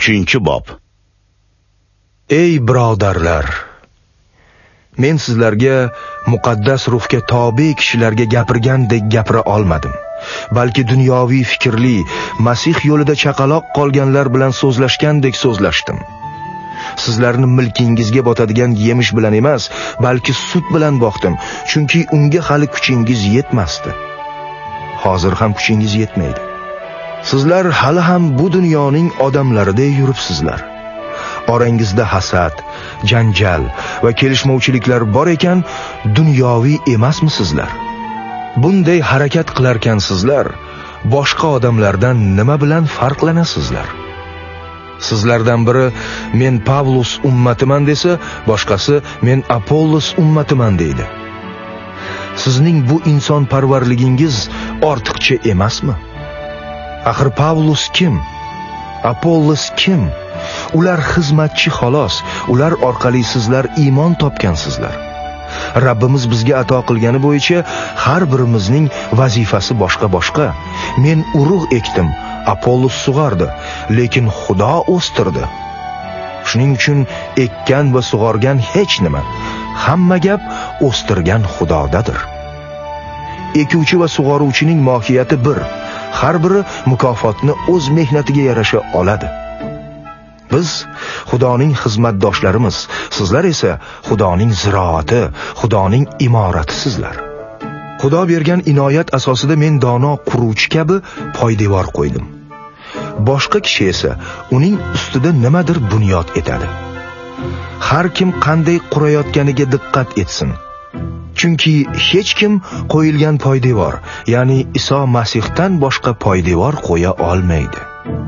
3-bob. Ey birodarlar, men sizlarga muqaddas ruhga tobe kishilarga gapirgandek gapira olmadim, balki dunyoviy fikrli, Masih yo'lida chaqaloq qolganlar bilan so'zlashgandek so'zlashdim. Sizlarni milkingizga botadigan yemish bilan emas, balki sut bilan boqdim, chunki unga hali kuchingiz yetmasdi. Hozir ham kuchingiz yetmaydi. Sizlar hali ham bu dunyoning odamlaridek yuribsizlar. Orangizda hasad, janjal va kelishmovchiliklar bor ekan, dunyoviy emasmisizlar? Bunday harakat qilarkansizlar, boshqa odamlardan nima bilan farqlanasizlar? Sizlardan biri men Pavlus ummatiman desa, boshqasi men Apollos ummatiman deydi. Sizning bu inson parvarligingiz ortiqcha emasmi? Axir Pavlus kim? Apollos kim? Ular xizmatchi xolos. Ular orqali sizlar iymon topgansizlar. Rabbimiz bizga ato qilgani bo'yicha har birimizning vazifasi boshqa-boshqa. Men urug' ekdim, Apollos sug'ordi, lekin Xudo o'stirdi. Shuning uchun ekkan va sug'organ hech nima. Hamma gap o'stirgan Xudodadir. Ekuvchi va sug'oruvchining mohiyati bir. Har biri mukofotni o'z mehnatiga yarasha oladi. Biz Xudoning xizmatdoshlarimiz, sizlar esa Xudoning ziroati, Xudoning imoratisizlar. Xudo bergan inoyat asosida men dono quruvchi kabi poydevor qo'ydim. Boshqa kishi esa uning ustida nimadir bunyod etadi. Har kim qanday qurayotganiga diqqat etsin. Chunki hech kim qo'yilgan poydevor, ya'ni Iso Masihdan boshqa poydevor qo'ya olmaydi.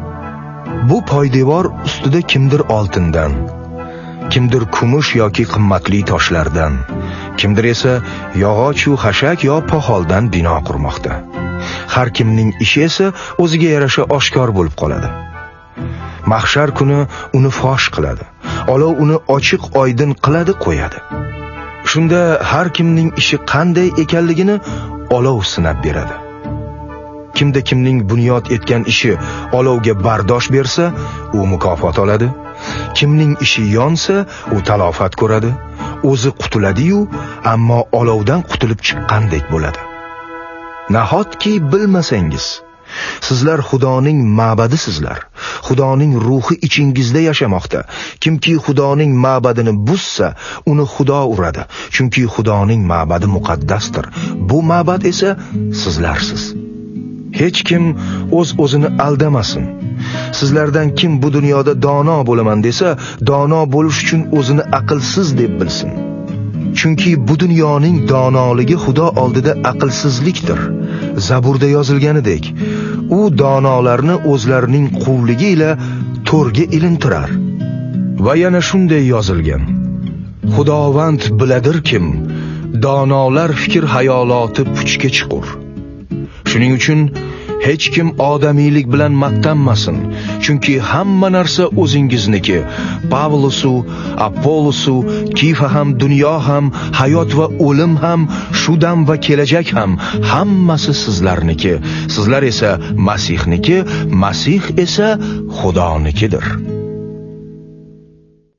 Bu poydevor ustida kimdir oltindan, kimdir kumush yoki qimmatli toshlardan, kimdir esa yog'och va xashak yo poxoldan bino qurmoqda. Har kimning ishi esa o'ziga yarasha oshkor bo'lib qoladi. Mahshar kuni uni fosh qiladi. Olov uni ochiq oydin qiladi, qo'yadi. Shunda har kimning ishi qanday ekanligini olov sinab beradi. Kimda kimning bunyod etgan ishi olovga bardosh bersa, u mukofot oladi. Kimning ishi yonsa, u talofat ko'radi. O'zi qutuladi-yu, ammo olovdan qutulib chiqqandek bo'ladi. Nahotki bilmasangiz, sizlar Xudoning ma'badisizlar. Xudoning ruhi ichingizda yashamoqda. Kimki Xudoning ma'badini buzsa, uni Xudo uradi. Chunki Xudoning ma'badi muqaddasdir. Bu ma'bad esa sizlarsiz. Hech kim o'z-o'zini aldamasin. Sizlardan kim bu dunyoda dono bo'laman desa, dono bo'lish uchun o'zini aqlsiz deb bilsin. Chunki bu dunyoning donoligi Xudo oldida aqlsizlikdir. Zaburda yozilganidek, u donolarni o'zlarining quvligi ila to'rga ilintirar. Va yana shunday yozilgan: Xudovand biladir kim, donolar fikr hayoloti puchga chiqur. Shuning uchun hech kim odamiylik bilan maqtanmasin, chunki hamma narsa o'zingizniki. Pavlusu, Apollosu, Kifa ham, dunyo ham, hayot va o'lim ham, shu dam va kelajak ham, hammasi sizlarniki. Sizlar esa Masihniki, Masih esa Xudonikidir.